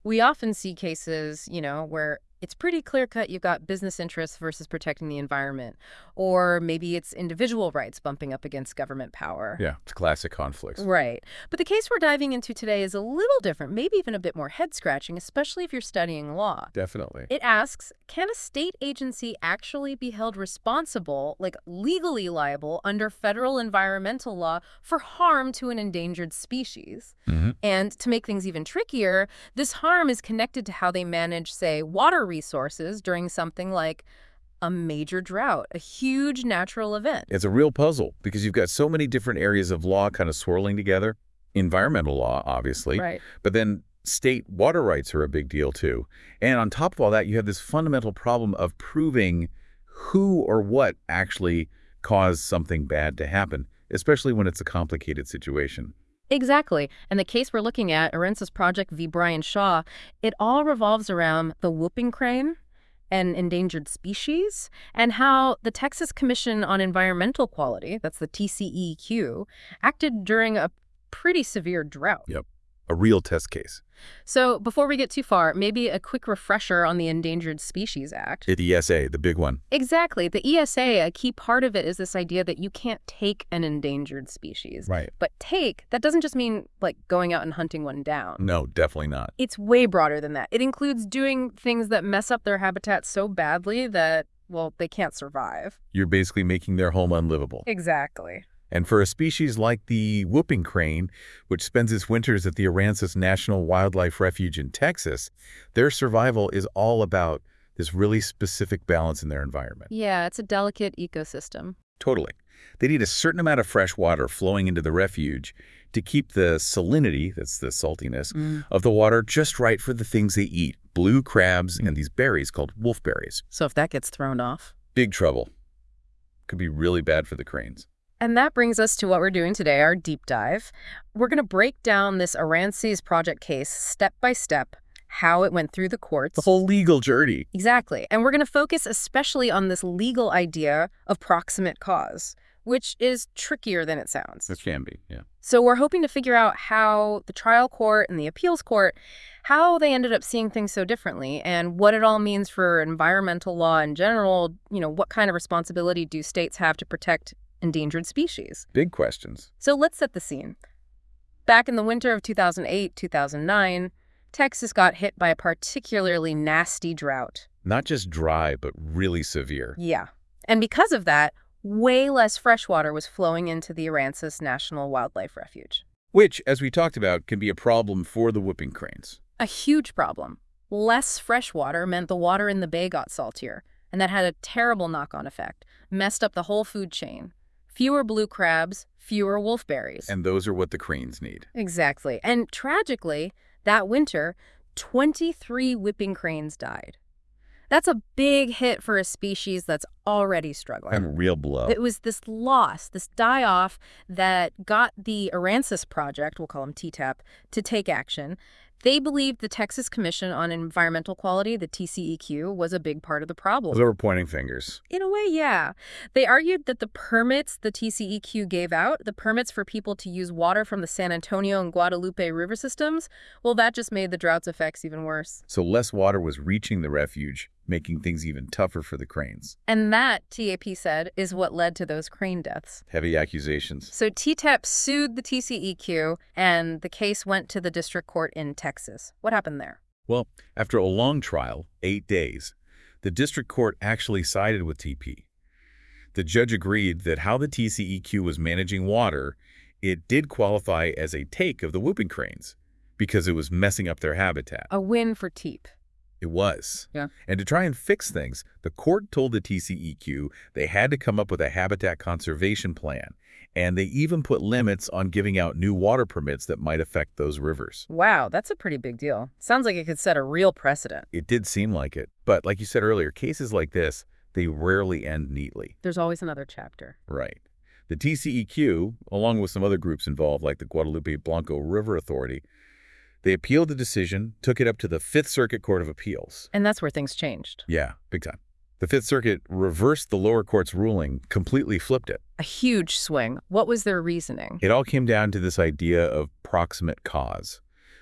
We often see cases, where it's pretty clear cut you've got business interests versus protecting the environment. Or maybe it's individual rights bumping up against government power. Yeah, it's classic conflicts. Right. But the case we're diving into today is a little different, maybe even a bit more head-scratching, especially if you're studying law. Definitely. It asks, can a state agency actually be held responsible, like legally liable, under federal environmental law for harm to an endangered species? Hmm. And to make things even trickier, this harm is connected to how they manage, say, water resources during something like a major drought, a huge natural event. It's a real puzzle because you've got so many different areas of law kind of swirling together. Environmental law, obviously, Right. but then state water rights are a big deal too. And on top of all that, you have this fundamental problem of proving who or what actually caused something bad to happen, especially when it's a complicated situation. Exactly. And the case we're looking at, Arensis Project v. Brian Shaw, it all revolves around the whooping crane, an endangered species, and how the Texas Commission on Environmental Quality, that's the TCEQ, acted during a pretty severe drought. Yep. A real test case. So before we get too far, maybe a quick refresher on the Endangered Species Act. The ESA, the big one. Exactly. The ESA, a key part of it is this idea that you can't take an endangered species. Right. But take, that doesn't just mean like going out and hunting one down. No, definitely not. It's way broader than that. It includes doing things that mess up their habitat so badly that, well, they can't survive. You're basically making their home unlivable. Exactly. And for a species like the whooping crane, which spends its winters at the Aransas National Wildlife Refuge in Texas, their survival is all about this really specific balance in their environment. Yeah, it's a delicate ecosystem. Totally. They need a certain amount of fresh water flowing into the refuge to keep the salinity, that's the saltiness, of the water just right for the things they eat, blue crabs and these berries called wolfberries. So if that gets thrown off. Big trouble. Could be really bad for the cranes. And that brings us to what we're doing today, our deep dive. We're going to break down this Aransis Project case step by step, how it went through the courts. The whole legal journey. Exactly. And we're going to focus especially on this legal idea of proximate cause, which is trickier than it sounds. It can be, yeah. So we're hoping to figure out how the trial court and the appeals court, how they ended up seeing things so differently and what it all means for environmental law in general. What kind of responsibility do states have to protect endangered species? Big questions. So let's set the scene. Back in the winter of 2008-2009, Texas got hit by a particularly nasty drought. Not just dry, but really severe. Yeah. And because of that, way less fresh water was flowing into the Aransas National Wildlife Refuge. Which, as we talked about, can be a problem for the whooping cranes. A huge problem. Less fresh water meant the water in the bay got saltier, and that had a terrible knock-on effect, messed up the whole food chain. Fewer blue crabs, fewer wolfberries. And those are what the cranes need. Exactly. And tragically, that winter, 23 whooping cranes died. That's a big hit for a species that's already struggling. And a real blow. It was this loss, this die-off that got the Aransas Project, we'll call them TTAP, to take action. They believed the Texas Commission on Environmental Quality, the TCEQ, was a big part of the problem. They were pointing fingers. In a way, yeah. They argued that the permits the TCEQ gave out, the permits for people to use water from the San Antonio and Guadalupe river systems, well, that just made the drought's effects even worse. So less water was reaching the refuge, making things even tougher for the cranes. And that, TAP said, is what led to those crane deaths. Heavy accusations. So TTAP sued the TCEQ, and the case went to the district court in Texas. What happened there? Well, after a long trial, 8 days, the district court actually sided with TP. The judge agreed that how the TCEQ was managing water, it did qualify as a take of the whooping cranes because it was messing up their habitat. A win for TEEP. It was. Yeah. And to try and fix things, the court told the TCEQ they had to come up with a habitat conservation plan, and they even put limits on giving out new water permits that might affect those rivers. Wow, that's a pretty big deal. Sounds like it could set a real precedent. It did seem like it. But like you said earlier, cases like this, they rarely end neatly. There's always another chapter. Right. The TCEQ, along with some other groups involved like the Guadalupe Blanco River Authority, they appealed the decision, took it up to the Fifth Circuit Court of Appeals. And that's where things changed. Yeah, big time. The Fifth Circuit reversed the lower court's ruling, completely flipped it. A huge swing. What was their reasoning? It all came down to this idea of proximate cause,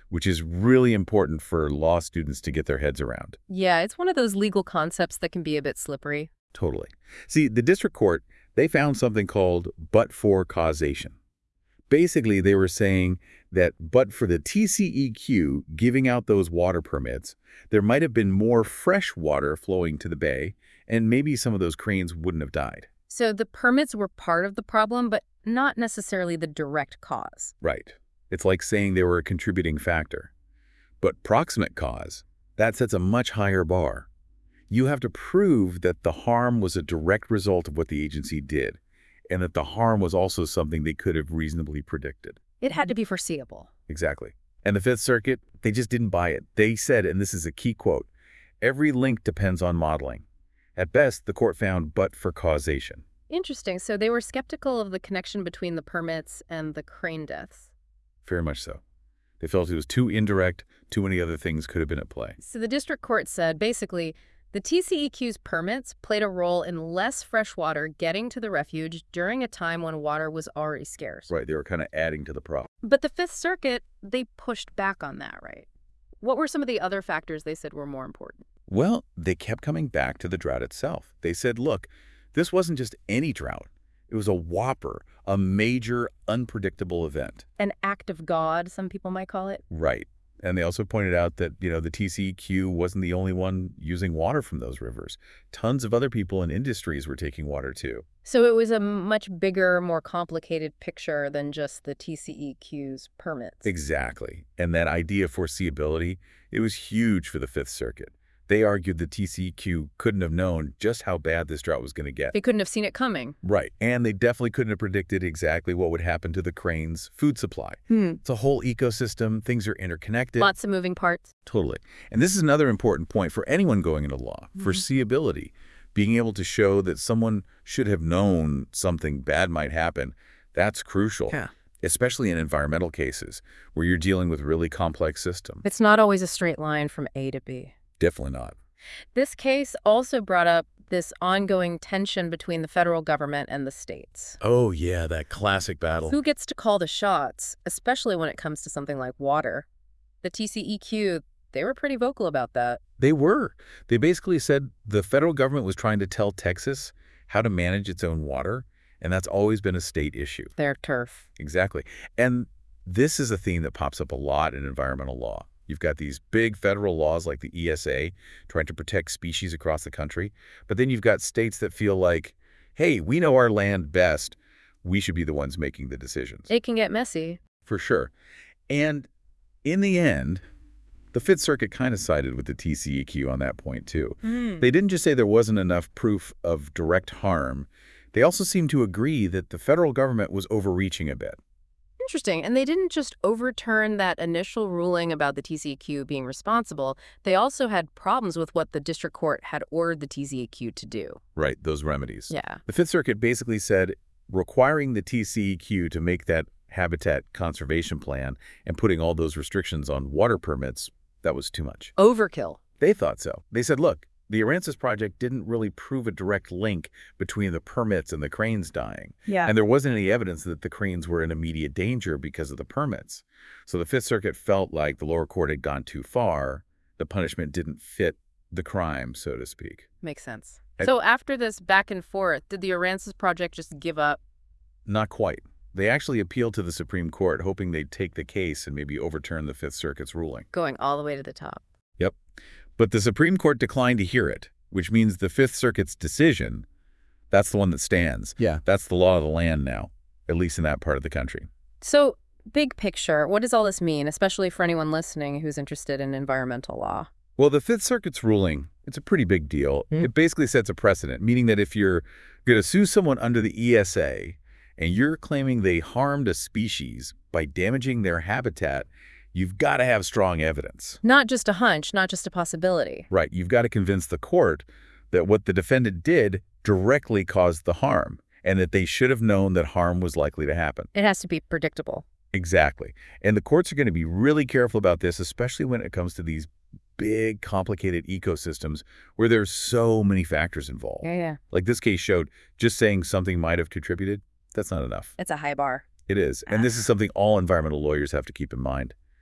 which is really important for law students to get their heads around. Yeah, it's one of those legal concepts that can be a bit slippery. Totally. See, the district court, they found something called but-for causation. Basically, they were saying that but for the TCEQ giving out those water permits, there might have been more fresh water flowing to the bay, and maybe some of those cranes wouldn't have died. So the permits were part of the problem, but not necessarily the direct cause. Right. It's like saying they were a contributing factor. But proximate cause, that sets a much higher bar. You have to prove that the harm was a direct result of what the agency did, and that the harm was also something they could have reasonably predicted. It had to be foreseeable. Exactly. And the Fifth Circuit, they just didn't buy it. They said, and this is a key quote, "Every link depends on modeling." At best, the court found but for causation. Interesting. So they were skeptical of the connection between the permits and the crane deaths. Very much so. They felt it was too indirect, too many other things could have been at play. So the district court said, basically, the TCEQ's permits played a role in less fresh water getting to the refuge during a time when water was already scarce. Right, they were kind of adding to the problem. But the Fifth Circuit, they pushed back on that, right? What were some of the other factors they said were more important? Well, they kept coming back to the drought itself. They said, look, this wasn't just any drought. It was a whopper, a major, unpredictable event. An act of God, some people might call it. Right. And they also pointed out that, the TCEQ wasn't the only one using water from those rivers. Tons of other people and industries were taking water too. So it was a much bigger, more complicated picture than just the TCEQ's permits. Exactly. And that idea of foreseeability, it was huge for the Fifth Circuit. They argued the TCEQ couldn't have known just how bad this drought was going to get. They couldn't have seen it coming. Right. And they definitely couldn't have predicted exactly what would happen to the crane's food supply. It's a whole ecosystem. Things are interconnected. Lots of moving parts. Totally. And this is another important point for anyone going into law. Foreseeability. Being able to show that someone should have known something bad might happen. That's crucial. Yeah. Especially in environmental cases where you're dealing with really complex systems. It's not always a straight line from A to B. Definitely not. This case also brought up this ongoing tension between the federal government and the states. Oh, yeah, that classic battle. Who gets to call the shots, especially when it comes to something like water? The TCEQ, they were pretty vocal about that. They were. They basically said the federal government was trying to tell Texas how to manage its own water, and that's always been a state issue. Their turf. Exactly. And this is a theme that pops up a lot in environmental law. You've got these big federal laws like the ESA trying to protect species across the country. But then you've got states that feel like, hey, we know our land best. We should be the ones making the decisions. It can get messy. For sure. And in the end, the Fifth Circuit kind of sided with the TCEQ on that point, too. They didn't just say there wasn't enough proof of direct harm. They also seemed to agree that the federal government was overreaching a bit. Interesting. And they didn't just overturn that initial ruling about the TCEQ being responsible. They also had problems with what the district court had ordered the TCEQ to do. Right, those remedies. Yeah. The Fifth Circuit basically said requiring the TCEQ to make that habitat conservation plan and putting all those restrictions on water permits, that was too much. Overkill. They thought so. They said, look, the Aransas project didn't really prove a direct link between the permits and the cranes dying. Yeah. And there wasn't any evidence that the cranes were in immediate danger because of the permits. So the Fifth Circuit felt like the lower court had gone too far. The punishment didn't fit the crime, so to speak. Makes sense. So after this back and forth, did the Aransas project just give up? Not quite. They actually appealed to the Supreme Court, hoping they'd take the case and maybe overturn the Fifth Circuit's ruling. Going all the way to the top. Yep. But the Supreme Court declined to hear it, which means the Fifth Circuit's decision, that's the one that stands. Yeah. That's the law of the land now, at least in that part of the country. So, big picture, what does all this mean, especially for anyone listening who's interested in environmental law? Well, the Fifth Circuit's ruling, it's a pretty big deal. It basically sets a precedent, meaning that if you're going to sue someone under the ESA and you're claiming they harmed a species by damaging their habitat, you've got to have strong evidence. Not just a hunch, not just a possibility. Right. You've got to convince the court that what the defendant did directly caused the harm and that they should have known that harm was likely to happen. It has to be predictable. Exactly. And the courts are going to be really careful about this, especially when it comes to these big, complicated ecosystems where there's so many factors involved. Yeah. Like this case showed, just saying something might have contributed, that's not enough. It's a high bar. It is. And this is something all environmental lawyers have to keep in mind.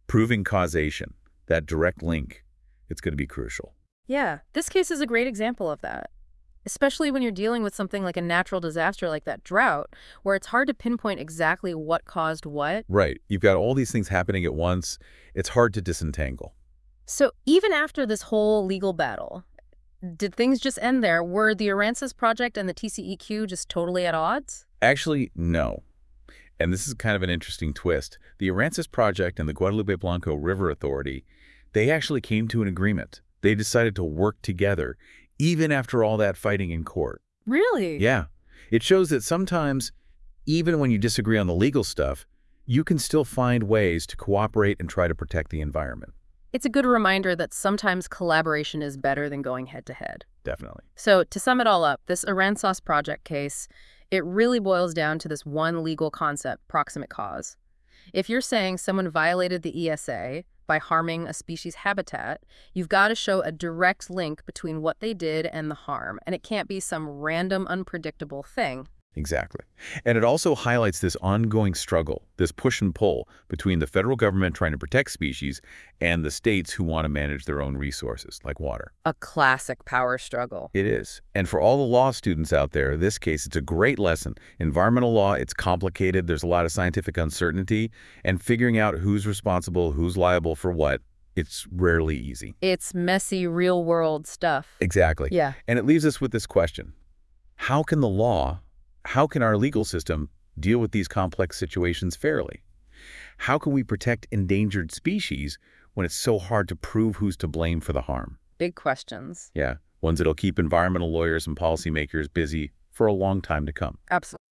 Proving causation, that direct link, it's going to be crucial. Yeah, this case is a great example of that, especially when you're dealing with something like a natural disaster like that drought, where it's hard to pinpoint exactly what caused what. Right. You've got all these things happening at once. It's hard to disentangle. So even after this whole legal battle, did things just end there? Were the Aransas Project and the TCEQ just totally at odds? Actually, no. And this is kind of an interesting twist. The Aransas Project and the Guadalupe Blanco River Authority, they actually came to an agreement. They decided to work together, even after all that fighting in court. Really? Yeah. It shows that sometimes, even when you disagree on the legal stuff, you can still find ways to cooperate and try to protect the environment. It's a good reminder that sometimes collaboration is better than going head-to-head. Definitely. So to sum it all up, this Aransas Project case, it really boils down to this one legal concept, proximate cause. If you're saying someone violated the ESA by harming a species habitat, you've got to show a direct link between what they did and the harm, and it can't be some random, unpredictable thing. Exactly. And it also highlights this ongoing struggle, this push and pull between the federal government trying to protect species and the states who want to manage their own resources, like water. A classic power struggle. It is. And for all the law students out there, this case, it's a great lesson. Environmental law, it's complicated. There's a lot of scientific uncertainty. And figuring out who's responsible, who's liable for what, it's rarely easy. It's messy, real-world stuff. Exactly. Yeah. And it leaves us with this question. How can our legal system deal with these complex situations fairly? How can we protect endangered species when it's so hard to prove who's to blame for the harm? Big questions. Yeah, ones that'll keep environmental lawyers and policymakers busy for a long time to come. Absolutely.